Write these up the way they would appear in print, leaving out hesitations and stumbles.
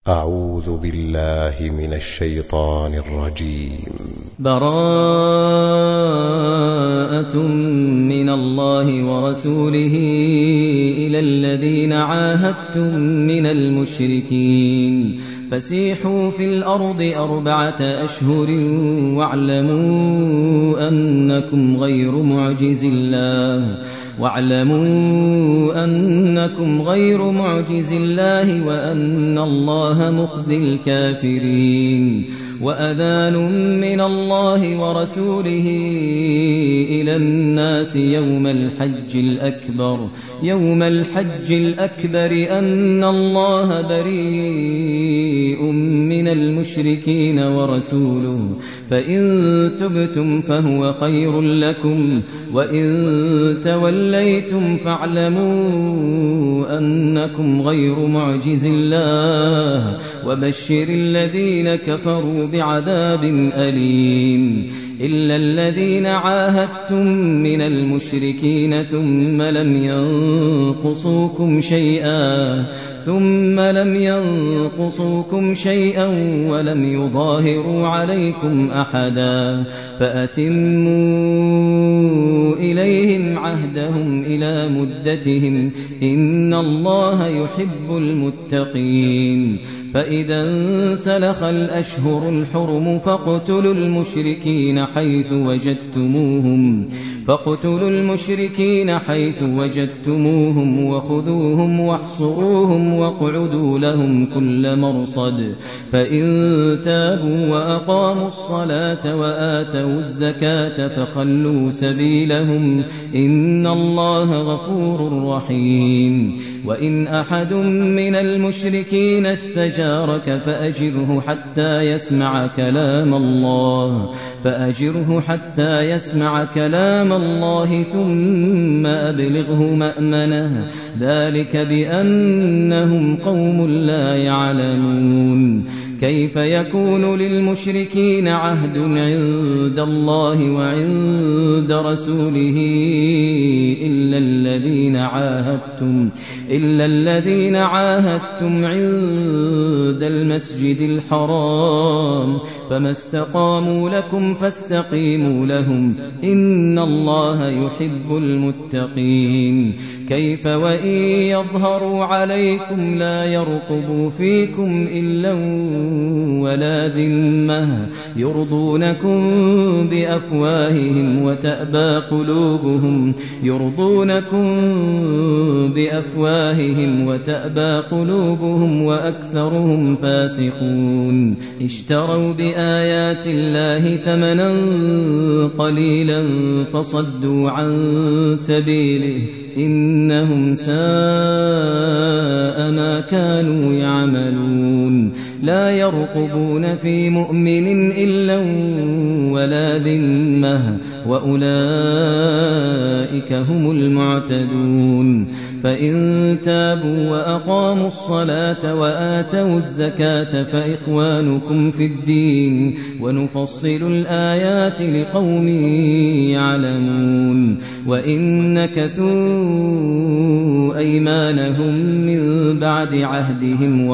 أعوذ بالله من الشيطان الرجيم. براءة من الله ورسوله إلى الذين عاهدتم من المشركين فسيحوا في الأرض 4 أشهر واعلموا أنكم غير معجز الله وأن الله مخزي الكافرين. وأذان من الله ورسوله إلى الناس يوم الحج الأكبر أن الله بريء من المشركين ورسوله فإن تبتم فهو خير لكم وإن توليتم فاعلموا أنكم غير معجز الله وبشر الذين كفروا بعذاب أليم. إلا الذين عاهدتم من المشركين ثم لم ينقصوكم شيئا ولم يظاهروا عليكم أحدا فأتموا إليهم عهدهم إلى مدتهم إن الله يحب المتقين. فإذا انسلخ الأشهر الحرم فاقتلوا المشركين حيث وجدتموهم وخذوهم واحصروهم واقعدوا لهم كل مرصد. فإن تابوا وأقاموا الصلاة وآتوا الزكاة فخلوا سبيلهم إن الله غفور رحيم. وإن أحد من المشركين استجارك فأجره حتى يسمع كلام الله ثم أبلغه مأمنه ذلك بأنهم قوم لا يعلمون. كيف يكون للمشركين عهد عند الله وعند رسوله إلا الذين عاهدتم عند المسجد الحرام فما استقاموا لكم فاستقيموا لهم إن الله يحب المتقين. كيف وإن يظهروا عليكم لا يرقبوا فيكم إلا ولا ذمة يرضونكم بأفواههم وتأبى قلوبهم وأكثرهم فاسقون. اشتروا بآيات الله ثمنا قليلا فصدوا عن سبيله إنهم ساء ما كانوا يعملون. لا يرقبون في مؤمن إلا ولا ذمة وأولئك هم المعتدون. فإن تابوا وأقاموا الصلاة وآتوا الزكاة فإخوانكم في الدين ونفصل الآيات لقوم يعلمون. وإن نكثوا أيمانهم من بعد عهدهم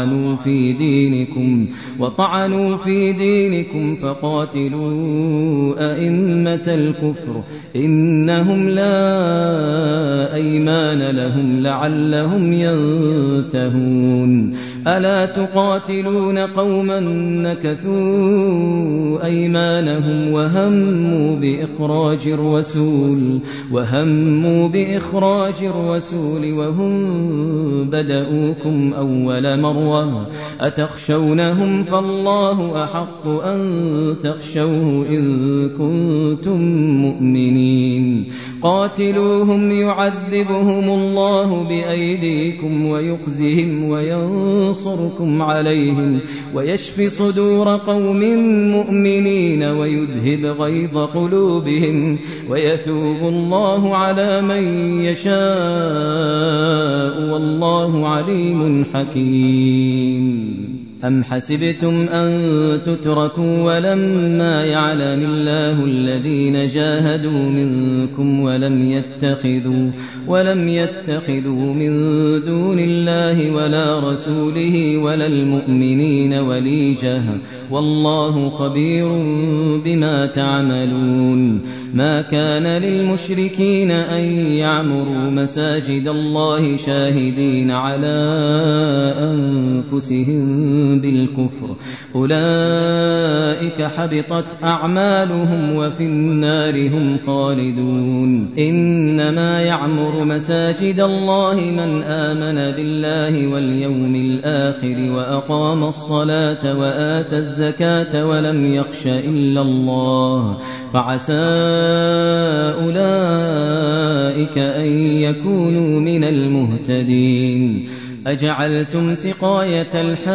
وطعنوا في دينكم فقاتلوا أئمة الكفر إنهم لا أيمان لهم لعلهم ينتهون. ألا تقاتلون قوما نكثوا أيمانهم وهموا بإخراج الرسول وهم بدؤوكم أول مرة أتخشونهم فالله أحق أن تخشوه إن كنتم مؤمنين. قاتلوهم يعذبهم الله بأيديكم ويخزهم وينصركم عليهم ويشف صدور قوم مؤمنين ويذهب غيظ قلوبهم ويتوب الله على من يشاء والله عليم حكيم. أم حسبتم أن تتركوا ولما يعلم الله الذين جاهدوا منكم ولم يتخذوا من دون الله ولا رسوله ولا المؤمنين وليجة والله خبير بما تعملون ما كان للمشركين أن يعمروا مساجد الله شاهدين على أنفسهم بالكفر أولئك حبطت أعمالهم وفي النار هم خالدون إنما يعمر مساجد الله من آمن بالله واليوم الآخر وأقام الصلاة وآتى الزكاة ولم يخش إلا الله فعسى أولئك أن يكونوا من المهتدين أجعلتم سقاية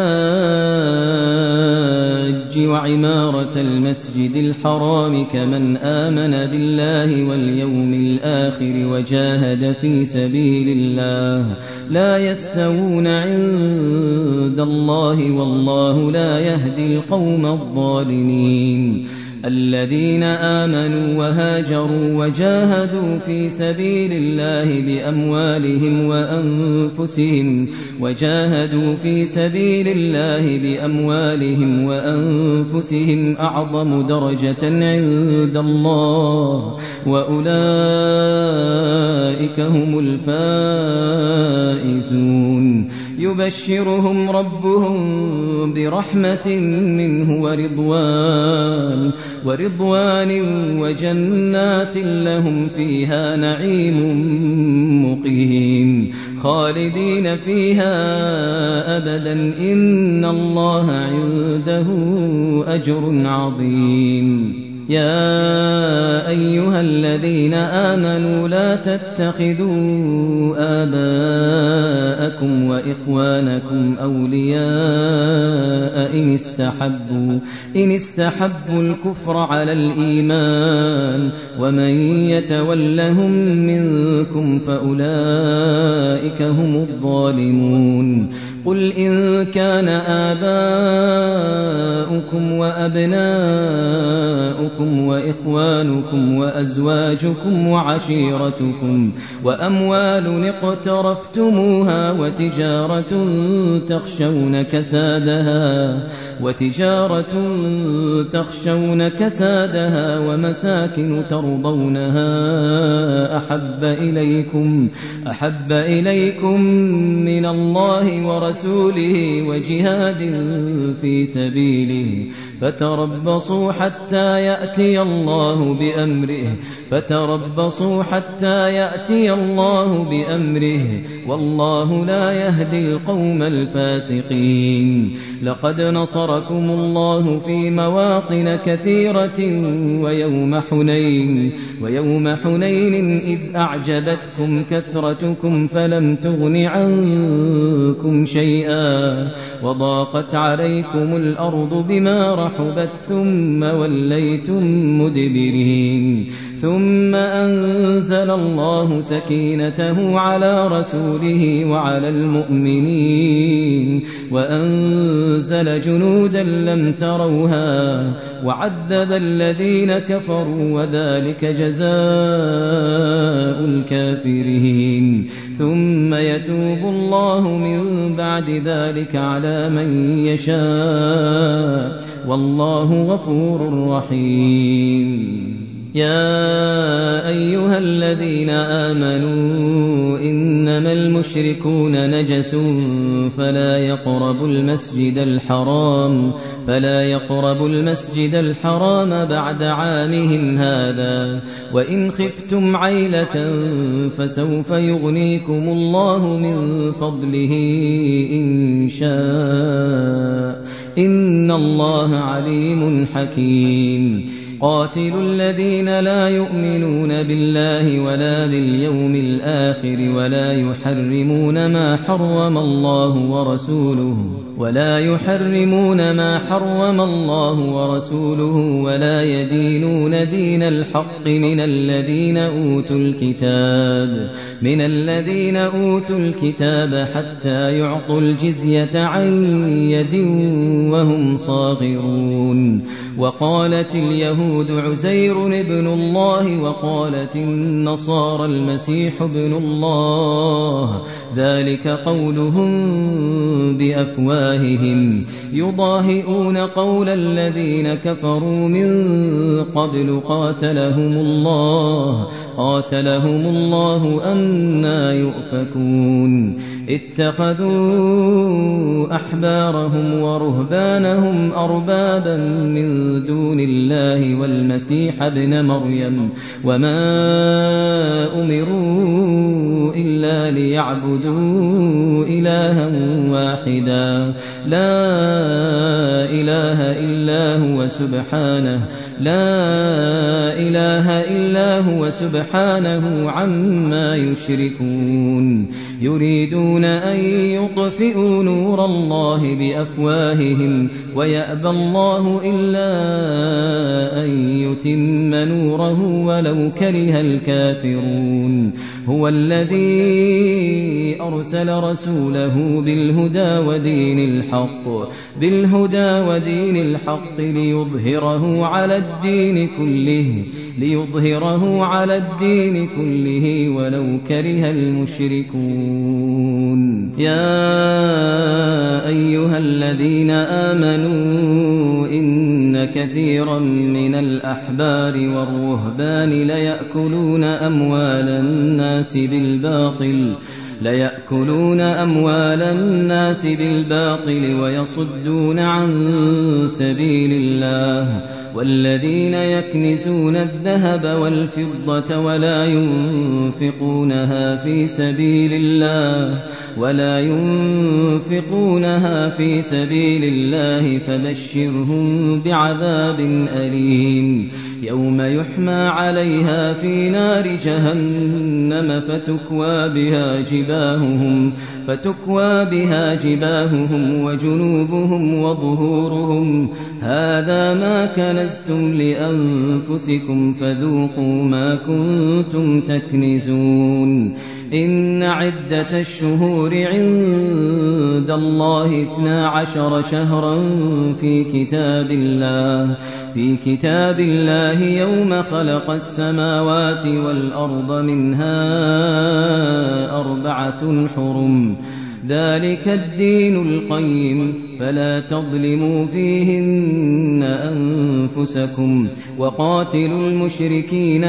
الحاج وعمارة المسجد الحرام كمن آمن بالله واليوم الآخر وجاهد في سبيل الله لا يستوون عند الله والله لا يهدي القوم الظالمين الذين آمنوا وهاجروا وجاهدوا في سبيل الله بأموالهم وأنفسهم أعظم درجة عند الله وأولئك هم الفائزون يبشرهم ربهم برحمة منه ورضوان وجنات لهم فيها نعيم مقيم خالدين فيها أبدا إن الله عنده أجر عظيم يا أيها الذين آمنوا لا تتخذوا آباءكم وإخوانكم أولياء إن استحبوا الكفر على الإيمان ومن يتولهم منكم فأولئك هم الظالمون قل إن كان آباؤكم وأبناؤكم وإخوانكم وأزواجكم وعشيرتكم وأموال اقترفتموها وتجارة تخشون كسادها ومساكن ترضونها أحب إليكم من الله ورسوله وجهاد في سبيله فتربصوا حتى يأتي الله بأمره والله لا يهدي القوم الفاسقين لقد نصركم الله في مواطن كثيرة ويوم حنين إذ أعجبتكم كثرتكم فلم تغن عنكم شيئا وضاقت عليكم الأرض بما رحبت ثم وليتم مدبرين ثم أنزل الله سكينته على رسوله وعلى المؤمنين وأنزل جنودا لم تروها وعذب الذين كفروا وذلك جزاء الكافرين ثم يتوب الله من بعد ذلك على من يشاء والله غفور رحيم يا أيها الذين آمنوا إنما المشركون نجس فلا يقربوا المسجد الحرام بعد عامهم هذا وإن خفتم عيلة فسوف يغنيكم الله من فضله إن شاء إن الله عليم حكيم قاتلوا الذين لا يؤمنون بالله ولا باليوم الآخر ولا يحرمون ما حرم الله ورسوله ولا يدينون دين الحق من الذين أوتوا الكتاب من الذين أوتوا الكتاب حتى يعطوا الجزية عن يد وهم صاغرون وقالت اليهود عزير ابن الله وقالت النصارى المسيح ابن الله ذلك قولهم بأفواههم يضاهئون قول الذين كفروا من قبل قاتلهم الله أنى يؤفكون اتخذوا أحبارهم ورهبانهم أربابا من دون الله والمسيح ابن مريم وما أمروا إلا ليعبدوا إلها واحدا لا إله إلا هو سبحانه عما يشركون يريدون أن يطفئوا نور الله بأفواههم ويأبى الله إلا أن يتم نوره ولو كره الكافرون هو الذي أرسل رسوله بالهدى ودين الحق ليظهره على الدين كله ولو كره المشركون يا أيها الذين آمنوا إن كثيرا من الأحبار والرهبان ليأكلون أموال الناس بالباطل ويصدون عن سبيل الله والذين يكنزون الذهب والفضة ولا ينفقونها في سبيل الله فبشرهم بعذاب أليم يوم يحمى عليها في نار جهنم فتكوى بها جباههم وجنوبهم وظهورهم هذا ما كنزتم لأنفسكم فذوقوا ما كنتم تكنزون إن عدة الشهور عند الله 12 شهرا في كتاب الله يوم خلق السماوات والأرض منها 4 حرم ذلك الدين القيم فلا تظلموا فيهن أنفسكم وقاتلوا المشركين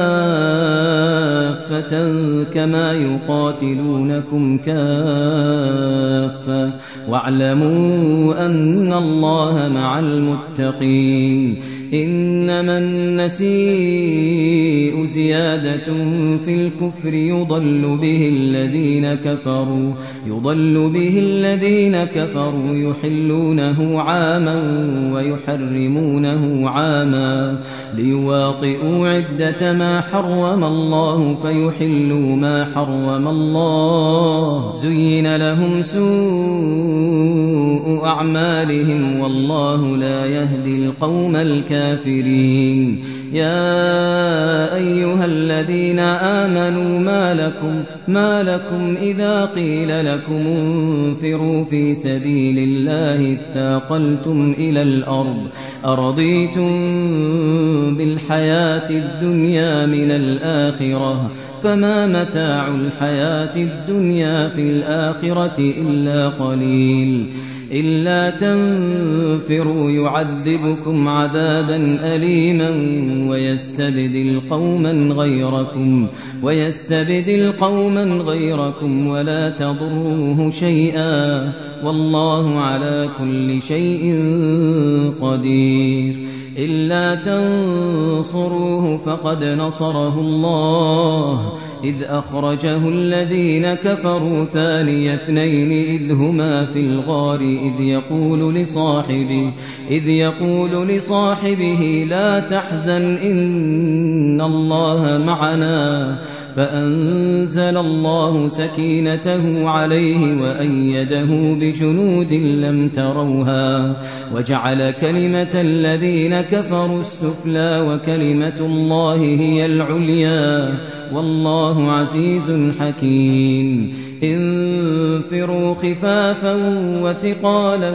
كافة كما يقاتلونكم كافة واعلموا أن الله مع المتقين إنما النسيء زيادة في الكفر يضل به الذين كفروا يحلونه عاما ويحرمونه عاما ليواطئوا عدة ما حرم الله فيحلوا ما حرم الله زين لهم سوء أعمالهم والله لا يهدي القوم الكافرين يا أيها الذين آمنوا ما لكم إذا قيل لكم انفروا في سبيل الله اثاقلتم إلى الأرض أرضيتم بالحياة الدنيا من الآخرة فما متاع الحياة الدنيا في الآخرة إلا قليل إلا تنفروا يعذبكم عذابا أليما ويستبدل قوما غيركم ولا تضروه شيئا والله على كل شيء قدير إلا تنصروه فقد نصره الله إذ أخرجه الذين كفروا ثاني اثنين إذ هما في الغار إذ يقول لصاحبه لا تحزن إن الله معنا فأنزل الله سكينته عليه وأيده بجنود لم تروها وجعل كلمة الذين كفروا السفلى وكلمة الله هي العليا والله عزيز حكيم انفروا خفافا وثقالا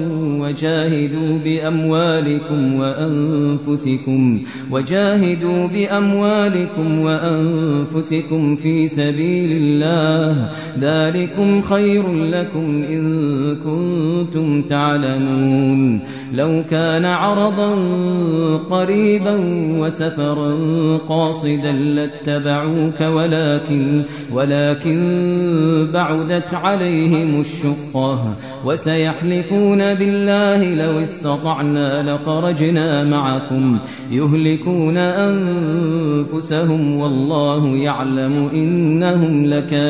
وجاهدوا بأموالكم وأنفسكم في سبيل الله ذلكم خير لكم إن كنتم تعلمون لو كان عرضا قريبا وسفرا قاصدا لاتبعوك ولكن بعدت عليهم الشقة وسيحلفون بالله لو استطعنا لخرجنا معكم يهلكون أنفسهم والله يعلم إنهم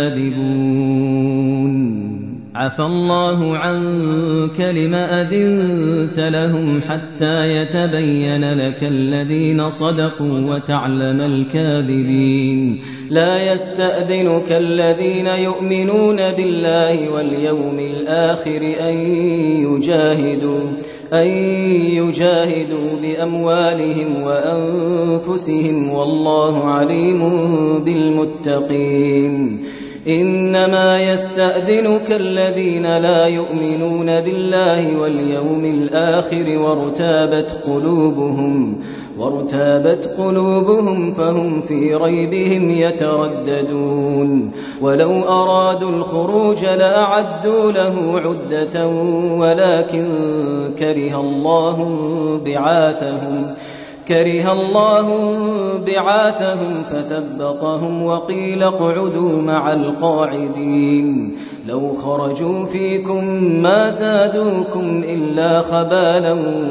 لكاذبون عفى الله عنك لما أذنت لهم حتى يتبين لك الذين صدقوا وتعلم الكاذبين لا يستأذنك الذين يؤمنون بالله واليوم الآخر أن يجاهدوا بأموالهم وأنفسهم والله عليم بالمتقين إنما يستأذنك الذين لا يؤمنون بالله واليوم الآخر وارتابت قلوبهم فهم في ريبهم يترددون ولو أرادوا الخروج لأعدوا له عدة ولكن كره الله بعاثهم فثبطهم وقيل اقعدوا مع القاعدين لو خرجوا فيكم ما زادوكم إلا خبالا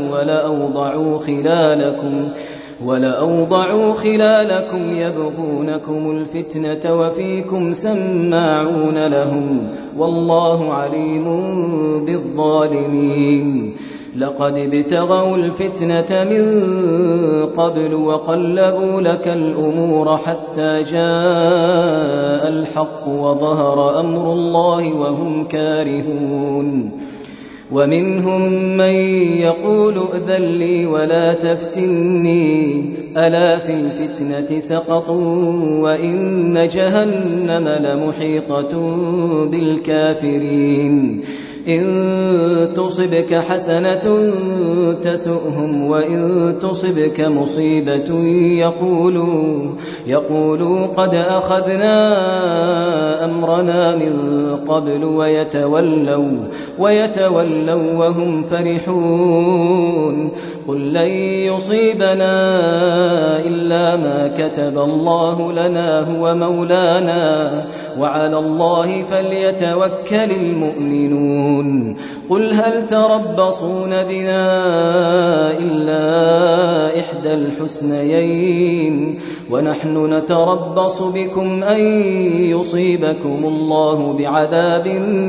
ولأوضعوا خلالكم يبغونكم الفتنة وفيكم سماعون لهم والله عليم بالظالمين لقد ابتغوا الفتنة من قبل وقلبوا لك الأمور حتى جاء الحق وظهر أمر الله وهم كارهون ومنهم من يقول ائذن لي ولا تفتني ألا في الفتنة سقطوا وإن جهنم لمحيطة بالكافرين إن تصبك حسنة تسؤهم وإن تصبك مصيبة يقولوا قد أخذنا أمرنا من قبل ويتولوا وهم فرحون قل لن يصيبنا إلا ما كتب الله لنا هو مولانا وعلى الله فليتوكل المؤمنون قل هل تربصون بنا إلا إحدى الحسنيين عنه نتربص بكم أن يصيبكم الله بعذاب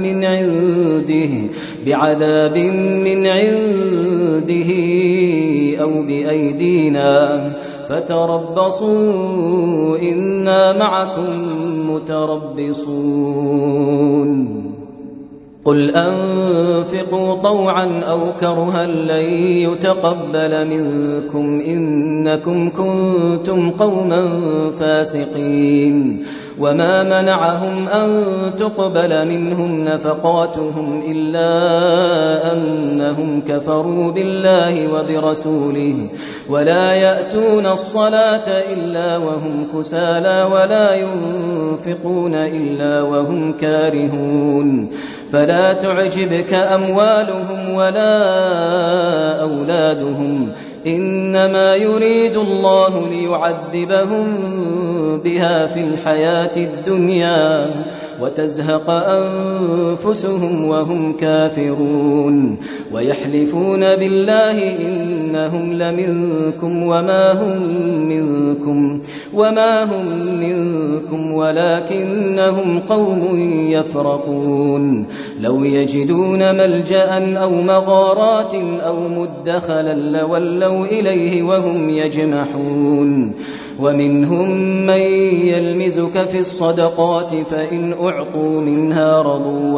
من عنده أو بأيدينا فتربصوا إنا معكم متربصون قل أنفقوا طوعا أو كرها لن يتقبل منكم إنكم كنتم قوما فاسقين وما منعهم أن تقبل منهم نفقاتهم إلا أنهم كفروا بالله وبرسوله ولا يأتون الصلاة إلا وهم كسالى ولا ينفقون إلا وهم كارهون فلا تعجبك أموالهم ولا أولادهم إنما يريد الله ليعذبهم بها في الحياة الدنيا وتزهق أنفسهم وهم كافرون ويحلفون بالله إنهم لمنكم وما هم منكم ولكنهم قوم يفرقون لو يجدون ملجأ أو مغارات أو مدخلا لولوا إليه وهم يجمحون ومنهم من يلمزك في الصدقات فإن أعطوا منها رضوا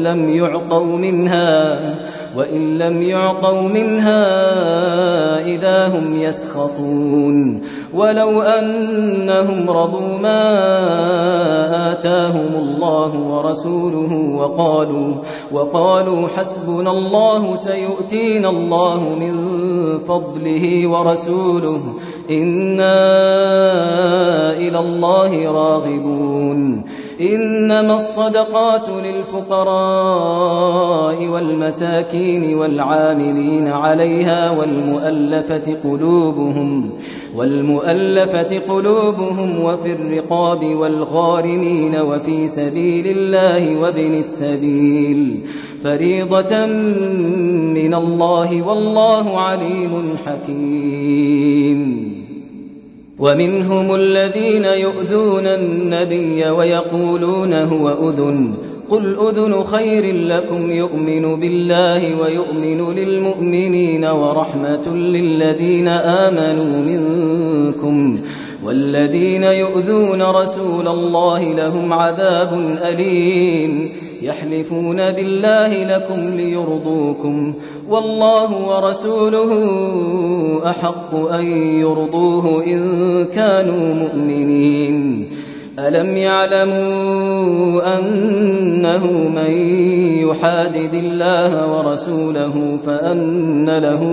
وإن لم يعطوا منها إذا هم يسخطون ولو أنهم رضوا ما آتاهم الله ورسوله وقالوا حسبنا الله سيؤتينا الله من فضله ورسوله إنا إلى الله راغبون إنما الصدقات للفقراء والمساكين والعاملين عليها والمؤلفة قلوبهم وفي الرقاب والغارمين وفي سبيل الله وابن السبيل فريضة من الله والله عليم حكيم ومنهم الذين يؤذون النبي ويقولون هو أذن قل أذن خير لكم يؤمن بالله ويؤمن للمؤمنين ورحمة للذين آمنوا منكم والذين يؤذون رسول الله لهم عذاب أليم يحلفون بالله لكم ليرضوكم والله ورسوله أحق أن يرضوه إن كانوا مؤمنين ألم يعلموا أنه من يحادد الله ورسوله فأن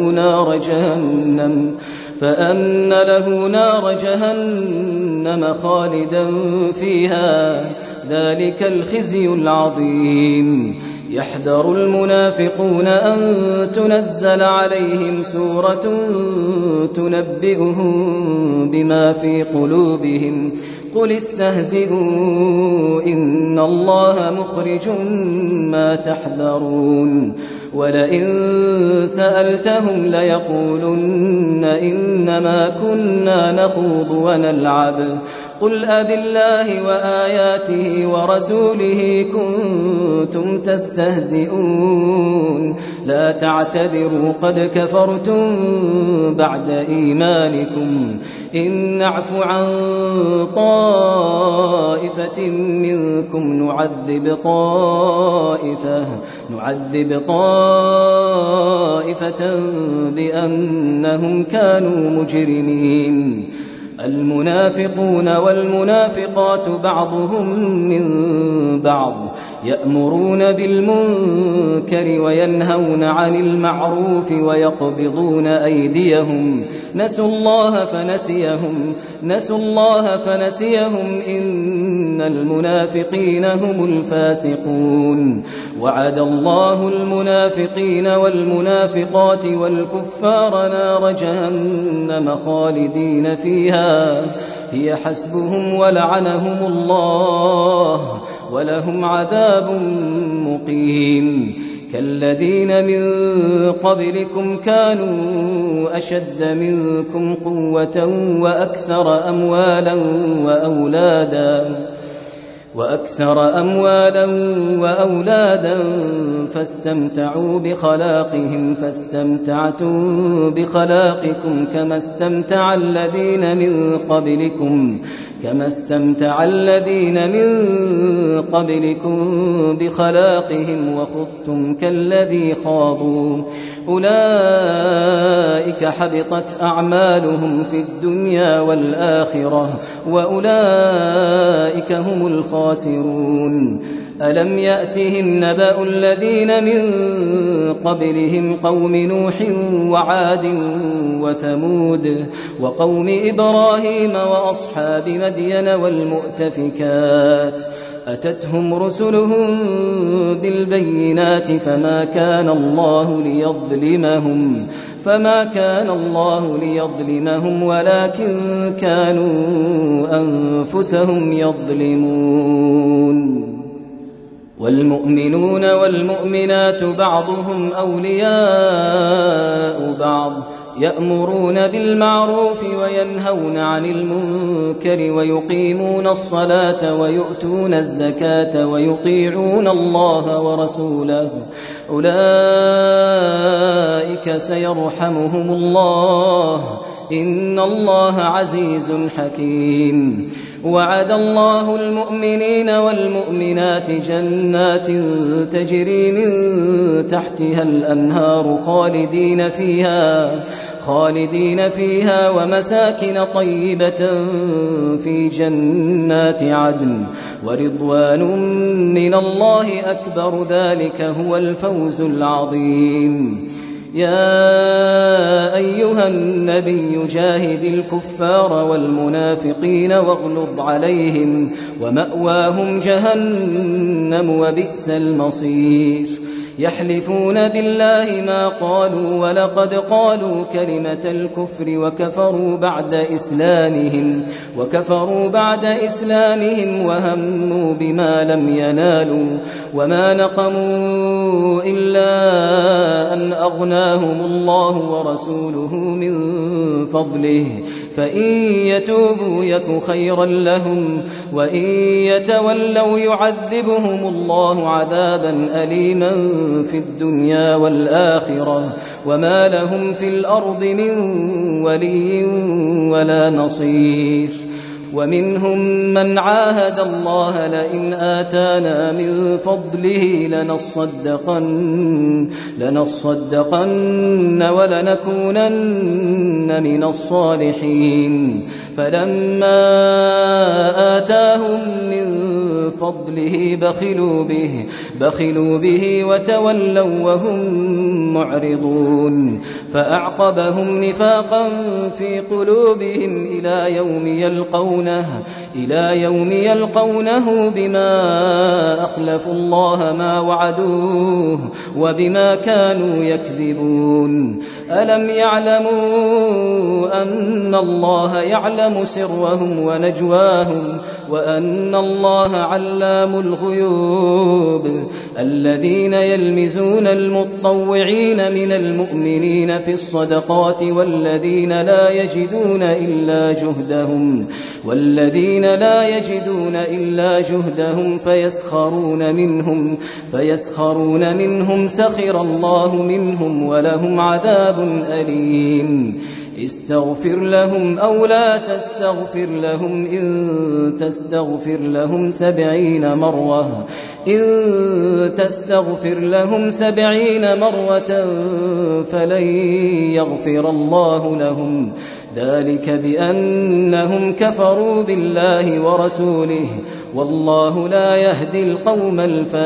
له نار جهنم خالدا فيها ذلك الخزي العظيم يحذر المنافقون أن تنزل عليهم سورة تنبئهم بما في قلوبهم قل استهزئوا إن الله مخرج ما تحذرون ولئن سألتهم ليقولن إنما كنا نخوض ونلعب قل أبالله وآياته ورسوله كنتم تستهزئون لا تعتذروا قد كفرتم بعد إيمانكم إن نعف عن طائفة منكم نعذب طائفة بأنهم كانوا مجرمين المنافقون والمنافقات بعضهم من بعض يأمرون بالمنكر وينهون عن المعروف ويقبضون أيديهم نسوا الله فنسيهم إن المنافقين هم الفاسقون وعد الله المنافقين والمنافقات والكفار نار جهنم خالدين فيها هي حسبهم ولعنهم الله ولهم عذاب مقيم كالذين من قبلكم كانوا أشد منكم قوة وأكثر أموالا وأولادا فاستمتعوا بخلاقهم فاستمتعتم بخلاقكم كما استمتع الذين من قبلكم بخلاقهم وخضتم كالذي خاضوا أولئك حبطت أعمالهم في الدنيا والآخرة وأولئك هم الخاسرون ألم يأتهم نبأ الذين من قبلهم قوم نوح وعاد وثمود وقوم إبراهيم وأصحاب مدين والمؤتفكات أتتهم رسلهم بالبينات فما كان الله ليظلمهم ولكن كانوا أنفسهم يظلمون والمؤمنون والمؤمنات بعضهم أولياء بعض يأمرون بالمعروف وينهون عن المنكر ويقيمون الصلاة ويؤتون الزكاة ويطيعون الله ورسوله أولئك سيرحمهم الله إن الله عزيز حكيم. وعد الله المؤمنين والمؤمنات جنات تجري من تحتها الأنهار خالدين فيها ومساكن طيبة في جنات عدن ورضوان من الله أكبر، ذلك هو الفوز العظيم. يا أيها النبي جاهد الكفار والمنافقين واغلظ عليهم ومأواهم جهنم وبئس المصير. يحلفون بالله ما قالوا ولقد قالوا كلمة الكفر وكفروا بعد إسلامهم وهموا بما لم ينالوا وما نقموا إلا أن أغناهم الله ورسوله من فضله، فإن يتوبوا يك خيرا لهم وإن يتولوا يعذبهم الله عذابا أليما في الدنيا والآخرة وما لهم في الأرض من ولي ولا نصير. ومنهم من عاهد الله لئن آتانا من فضله لنصدقن ولنكونن من الصالحين، فلما آتاهم من فضله بخلوا به وتولوا وهم معرضون، فأعقبهم نفاقا في قلوبهم إلى يوم يلقونه بما أخلفوا الله ما وعدوه وبما كانوا يكذبون. ألم يعلموا أن الله يعلم سرهم ونجواهم وأن الله علام الغيوب؟ الذين يلمزون المطوعين من المؤمنين في الصدقات والذين لا يجدون إلا جهدهم فيسخرون منهم سخر الله منهم ولهم عذاب أليم. استغفر لهم أو لا تستغفر لهم إن تستغفر لهم 70 مرة فلن يغفر الله لهم، ذلك بأنهم كفروا بالله ورسوله والله لا يهدي القوم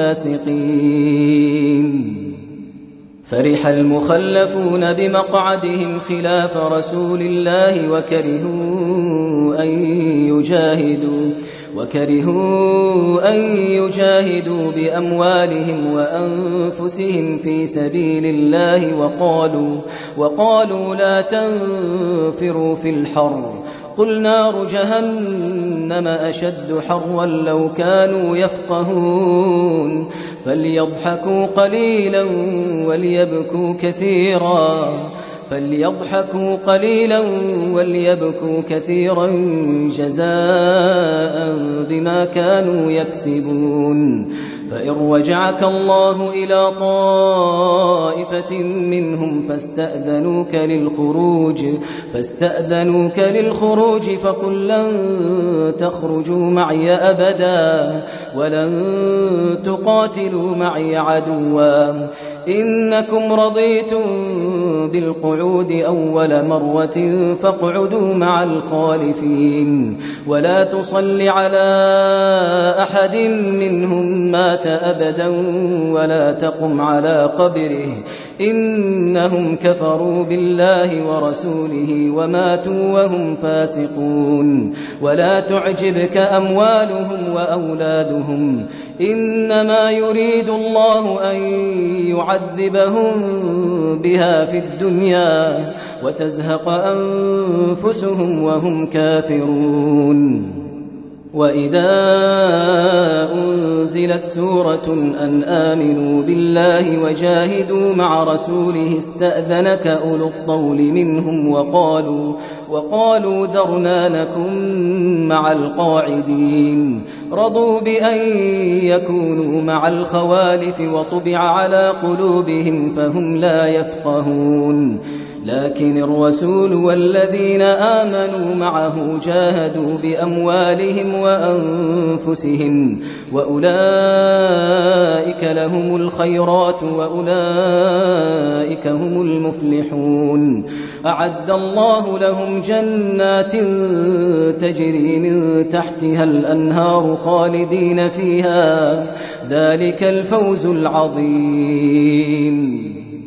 الفاسقين. فرح المخلفون بمقعدهم خلاف رسول الله وكرهوا أن يجاهدوا بأموالهم وأنفسهم في سبيل الله وقالوا لا تنفروا في الحر، قل نار جهنم أشد حرا لو كانوا يفقهون، فليضحكوا قليلا وليبكوا كثيرا جزاء بما كانوا يكسبون. فإن رجعك الله إلى طائفة منهم فاستأذنوك للخروج فقل لن تخرجوا معي أبدا ولن تقاتلوا معي عدوا، إنكم رضيتم بالقعود أول مرة فاقعدوا مع الخالفين، ولا تصل على أحد منهم مات أبدا ولا تقم على قبره، إنهم كفروا بالله ورسوله وماتوا وهم فاسقون. ولا تعجبك أموالهم وأولادهم، إنما يريد الله أن يعذبهم بها في الدنيا وتزهق أنفسهم وهم كافرون. وإذا أنزلت سورة أن آمنوا بالله وجاهدوا مع رسوله استأذنك أولو الطول منهم وقالوا ذرنا نكن مع القاعدين، رضوا بأن يكونوا مع الخوالف وطبع على قلوبهم فهم لا يفقهون. لكن الرسول والذين آمنوا معه جاهدوا بأموالهم وأنفسهم وأولئك لهم الخيرات وأولئك هم المفلحون. أعد الله لهم جنات تجري من تحتها الأنهار خالدين فيها، ذلك الفوز العظيم.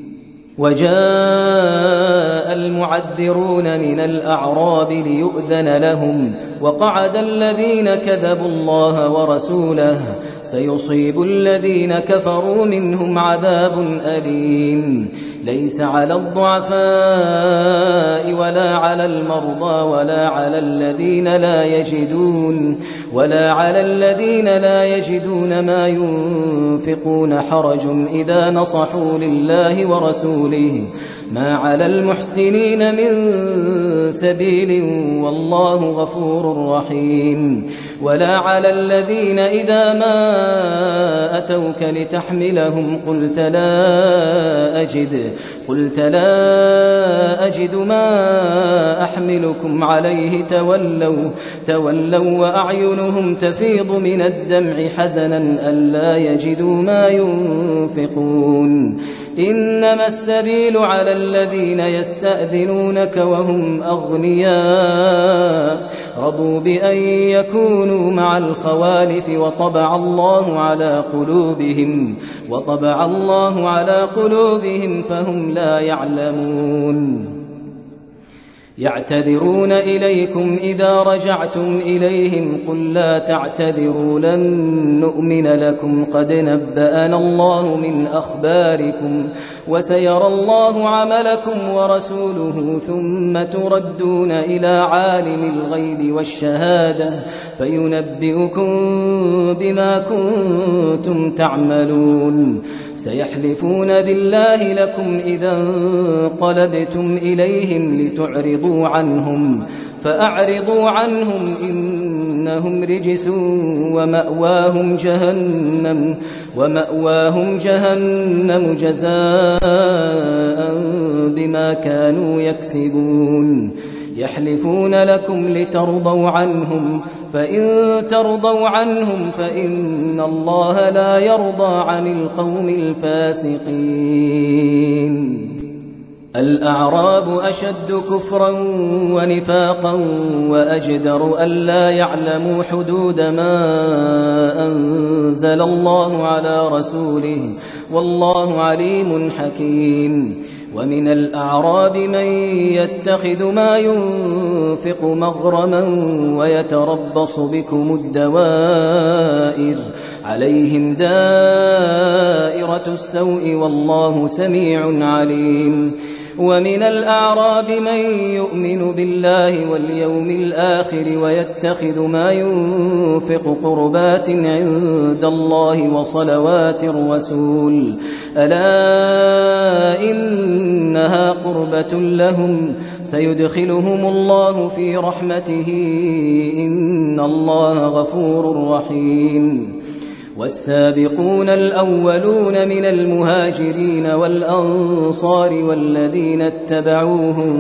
وجاء المعذرون من الأعراب ليؤذن لهم، وقعد الذين كذبوا الله ورسوله، سيصيب الذين كفروا منهم عذاب أليم. ليس على الضعفاء ولا على المرضى ولا على الذين لا يجدون ما ينفقون حرج إذا نصحوا لله ورسوله، ما على المحسنين من سبيل والله غفور رحيم. ولا على الذين إذا ما أتوك لتحملهم قلت لا أجد ما أحملكم عليه تولوا وأعينهم تفيض من الدمع حزنا ألا يجدوا ما ينفقون. إنما السبيل على الذين يستأذنونك وهم أغنياء رضوا بأن يكونوا مع الخوالف وطبع الله على قلوبهم فهم لا يعلمون. يعتذرون إليكم إذا رجعتم إليهم قل لا تعتذروا لن نؤمن لكم قد نبأنا الله من أخباركم وسيرى الله عملكم ورسوله ثم تردون إلى عالم الغيب والشهادة فينبئكم بما كنتم تعملون. سيحلفون بالله لكم إذا انقلبتم إليهم لتعرضوا عنهم فأعرضوا عنهم إنهم رجس ومأواهم جهنم جزاء بما كانوا يكسبون. يحلفون لكم لترضوا عنهم فإن ترضوا عنهم فإن الله لا يرضى عن القوم الفاسقين. الأعراب أشد كفرا ونفاقا وأجدر ألا يعلموا حدود ما أنزل الله على رسوله والله عليم حكيم. ومن الأعراب من يتخذ ما ينفق مغرما ويتربص بكم الدوائر عليهم دائرة السوء والله سميع عليم. ومن الأعراب من يؤمن بالله واليوم الآخر ويتخذ ما ينفق قربات عند الله وصلوات الرسول ألا إنها قربة لهم سيدخلهم الله في رحمته إن الله غفور رحيم. والسابقون الأولون من المهاجرين والأنصار والذين اتبعوهم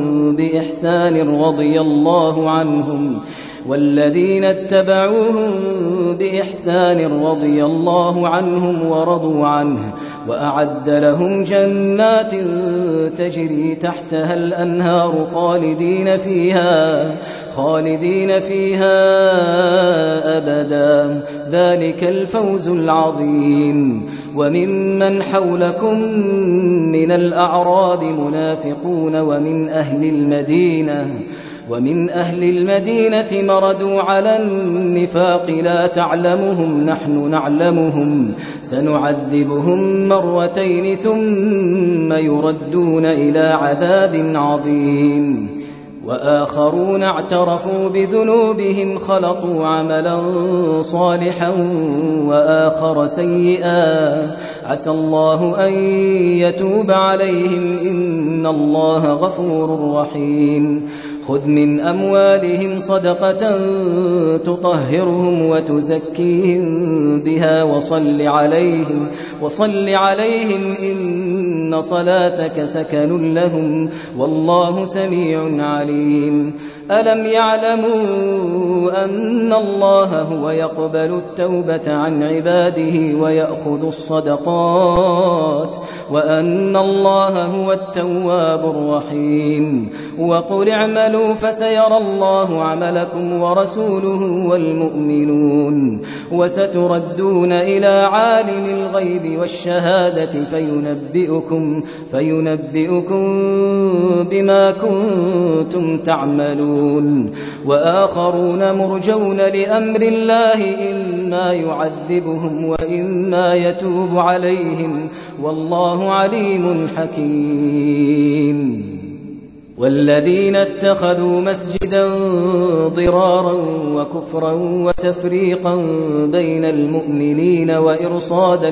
بإحسان رضي الله عنهم ورضوا عنه وأعد لهم جنات تجري تحتها الأنهار خالدين فيها أبدا ذلك الفوز العظيم. وممن حولكم من الأعراب منافقون ومن أهل المدينة مردوا على النفاق لا تعلمهم نحن نعلمهم سنعذبهم مرتين ثم يردون إلى عذاب عظيم. وآخرون اعترفوا بذنوبهم خلطوا عملا صالحا وآخر سيئا عسى الله أن يتوب عليهم إن الله غفور رحيم. خذ من أموالهم صدقة تطهرهم وتزكيهم بها وصل عليهم إن إن صلاتك سكن لهم والله سميع عليم ألم يعلموا أن الله هو يقبل التوبة عن عباده ويأخذ الصدقات وأن الله هو التواب الرحيم وقل اعملوا فسيرى الله عملكم ورسوله والمؤمنون وستردون إلى عالم الغيب والشهادة فينبئكم بما كنتم تعملون وآخرون مرجون لأمر الله إما يعذبهم وإما يتوب عليهم والله عليم حكيم والذين اتخذوا مسجدا ضرارا وكفرا وتفريقا بين المؤمنين وإرصادا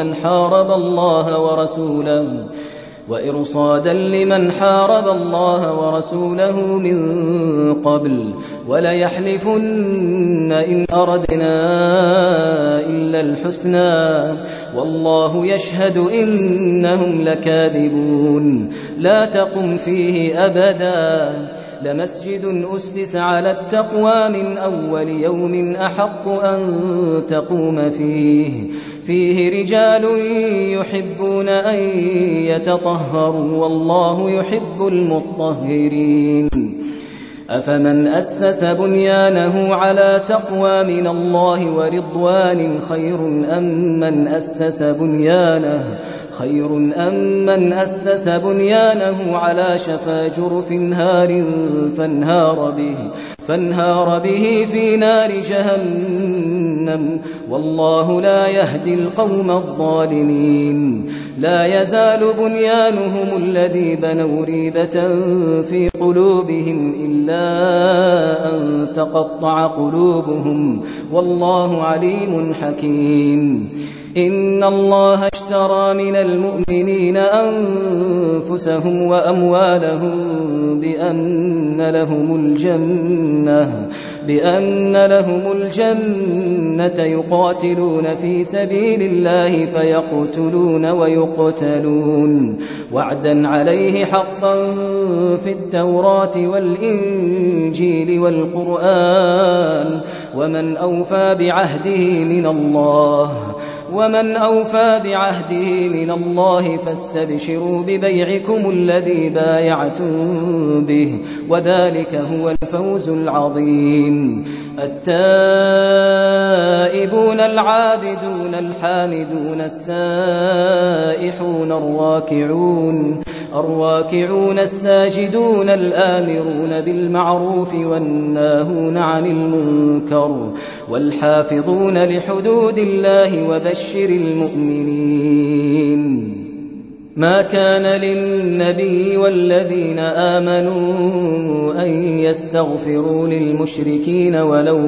لمن حارب الله ورسوله من قبل وليحلفن إن أردنا إلا الحسنى والله يشهد إنهم لكاذبون لا تقم فيه أبدا لمسجد أسس على التقوى من أول يوم أحق أن تقوم فيه رجال يحبون أن يتطهروا والله يحب المطهرين أفمن أسس بنيانه على تقوى من الله ورضوان خير أم من أسس بنيانه على شفا جرف هار فانهار به في نار جهنم والله لا يهدي القوم الظالمين لا يزال بنيانهم الذي بنوا ريبة في قلوبهم إلا أن تقطع قلوبهم والله عليم حكيم إن الله اشترى من المؤمنين أنفسهم وأموالهم بأن لهم الجنة يقاتلون في سبيل الله فيقتلون ويقتلون وعدا عليه حقا في التوراة والإنجيل والقرآن ومن أوفى بعهده من الله فاستبشروا ببيعكم الذي بايعتم به وذلك هو الفوز العظيم التائبون العابدون الحامدون السائحون الراكعون الساجدون الآمرون بالمعروف والناهون عن المنكر والحافظون لحدود الله وبشر المؤمنين ما كان للنبي والذين آمنوا أن يستغفروا للمشركين ولو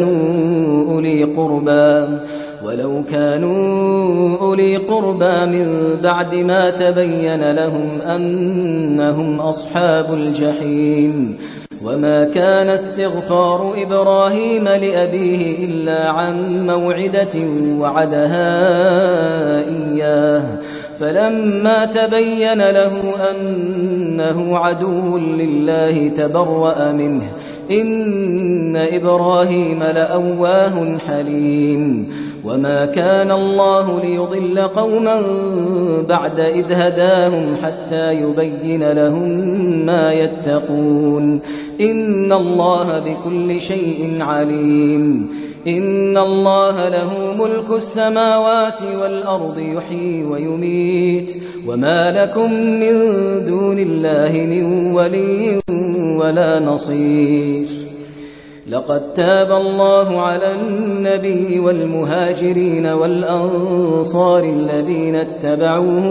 كانوا أولي قربى من بعد ما تبين لهم أنهم أصحاب الجحيم وما كان استغفار إبراهيم لأبيه إلا عن موعدة وعدها إياه فلما تبين له أنه عدو لله تبرأ منه إن إبراهيم لأواه حليم وما كان الله ليضل قوما بعد إذ هداهم حتى يبين لهم ما يتقون إن الله بكل شيء عليم إن الله له ملك السماوات والأرض يحيي ويميت وما لكم من دون الله من ولي ولا نصير لقد تاب الله على النبي والمهاجرين والأنصار الذين اتبعوه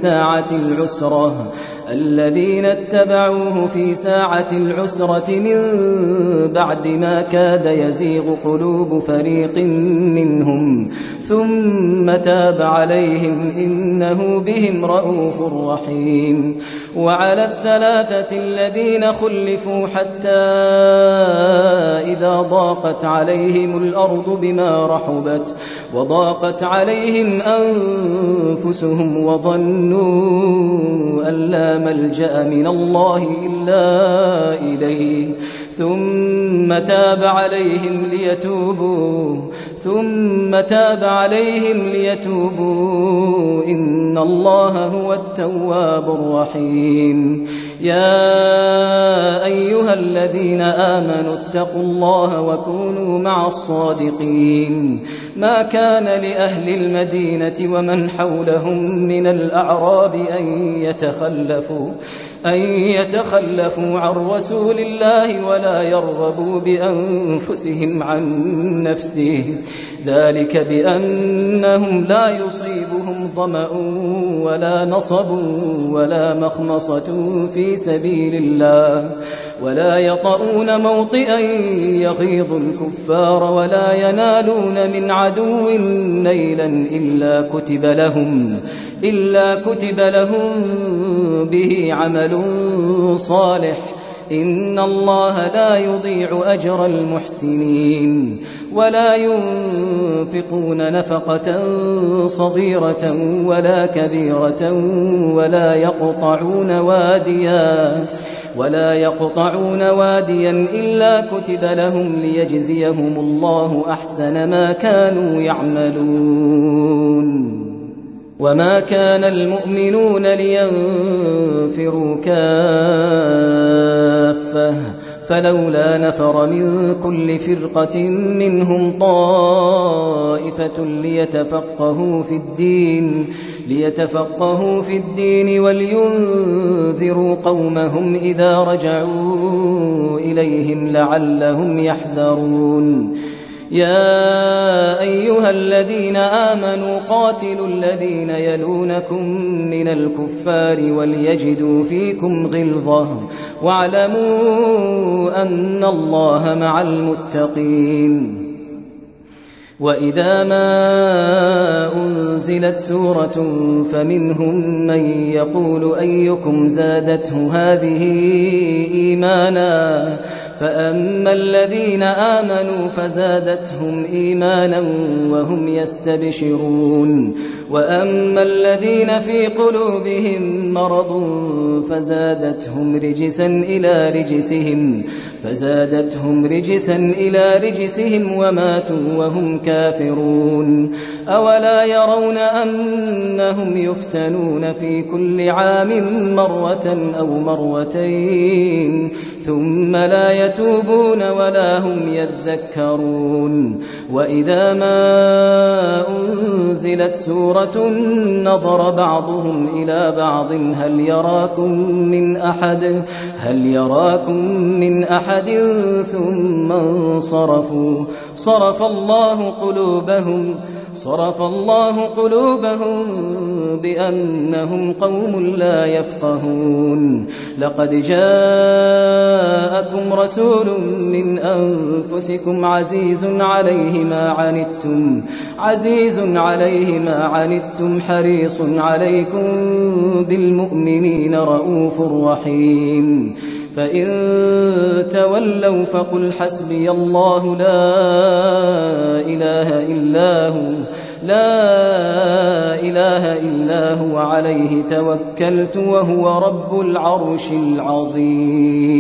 في ساعة العسرة من بعد ما كاد يزيغ قلوب فريق منهم ثم تاب عليهم إنه بهم رءوف رحيم. وعلى الثلاثة الذين خلفوا حتى إذا ضاقت عليهم الأرض بما رحبت وضاقت عليهم أنفسهم وظنوا أن لا ملجأ من الله إلا إليه ثم تاب عليهم ليتوبوا إن الله هو التواب الرحيم. يا أيها الذين آمنوا اتقوا الله وكونوا مع الصادقين. ما كان لأهل المدينة ومن حولهم من الأعراب أن يتخلفوا عن رسول الله ولا يرغبوا بأنفسهم عن نفسه ذلك بأنهم لا يصيبهم ظمأ ولا نصب ولا مخمصة في سبيل الله ولا يطؤون موطئا يغيظ الكفار ولا ينالون من عدو نيلا إلا كتب لهم به عمل صالح إن الله لا يضيع أجر المحسنين. ولا ينفقون نفقة صغيرة ولا كبيرة ولا يقطعون واديا إلا كتب لهم ليجزيهم الله أحسن ما كانوا يعملون. وما كان المؤمنون لينفروا كافة فلولا نفر من كل فرقة منهم طائفة ليتفقهوا في الدين ولينذروا قومهم إذا رجعوا إليهم لعلهم يحذرون. يا أيها الذين آمنوا قاتلوا الذين يلونكم من الكفار وليجدوا فيكم غلظة واعلموا أن الله مع المتقين. وإذا ما أنزلت سورة فمنهم من يقول أيكم زادته هذه إيمانا فأما الذين آمنوا فزادتهم إيمانا وهم يستبشرون وأما الذين في قلوبهم مرض فزادتهم رجسا إلى رجسهم وماتوا وهم كافرون. أولا يرون أنهم يفتنون في كل عام مرة أو مرتين ثم لا يتوبون ولا هم يذكرون. وإذا ما أنزلت سورة نظر بعضهم إلى بعض هل يراكم من أحد ثم انصرفوا صرف الله قلوبهم بأنهم قوم لا يفقهون. لقد جاءكم رسول من أنفسكم عزيز عليه ما عنتم حريص عليكم بالمؤمنين رؤوف رحيم. فإن تولوا فقل حسبي الله لا إله إلا هو عليه توكلت وهو رب العرش العظيم.